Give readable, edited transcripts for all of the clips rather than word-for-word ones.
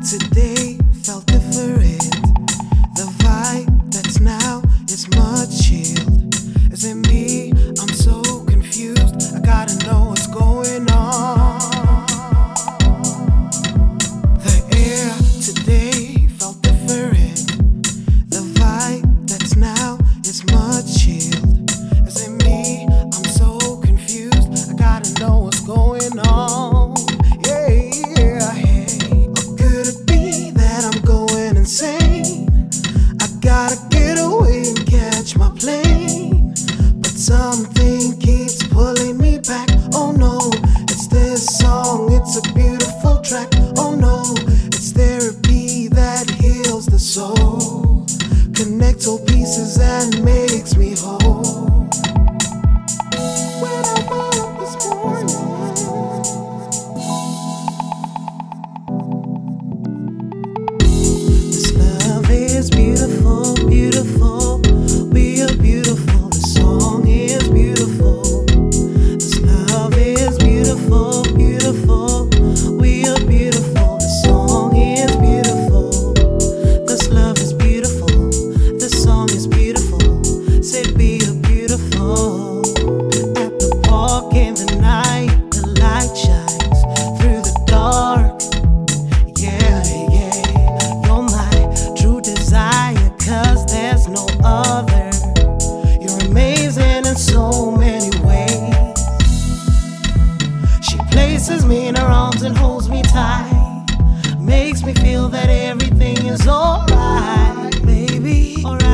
today felt different. The vibe that's now is much chilled. Is it me? I'm so confused. I gotta know what's going on. The air today felt different. The vibe that's now is much chilled. Is it me? I'm so confused. I gotta know what's going on. Yeah. Or could it be that I'm going insane? I gotta get away and catch my plane, but something keeps pulling me back. Oh no, it's this song, it's a beautiful track. Oh no, it's therapy that heals the soul, connects all pieces and makes me whole. When I woke up this morning, this love is beautiful, beautiful. We are beautiful. The song is beautiful. This love is beautiful, beautiful. We are beautiful. The song is beautiful. This love is beautiful. This song is beautiful. Say we are beautiful. At the park in the night, the light shines through the dark. Yeah. You're my true desire, 'cause there's no other. You're amazing in so many ways. She places me in her arms and holds me tight, makes me feel that everything is alright, baby. Alright.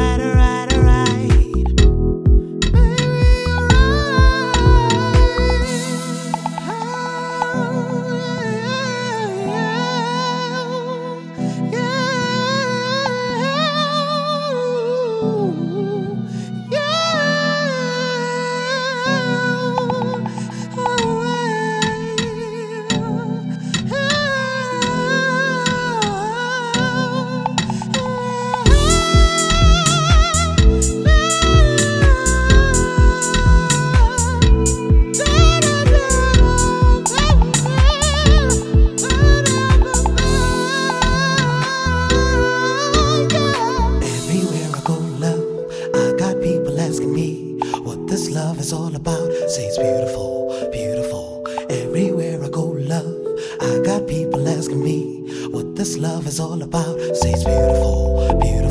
What this love is all about. Say it's beautiful, beautiful. Everywhere I go, love, I got people asking me what this love is all about. Say it's beautiful, beautiful.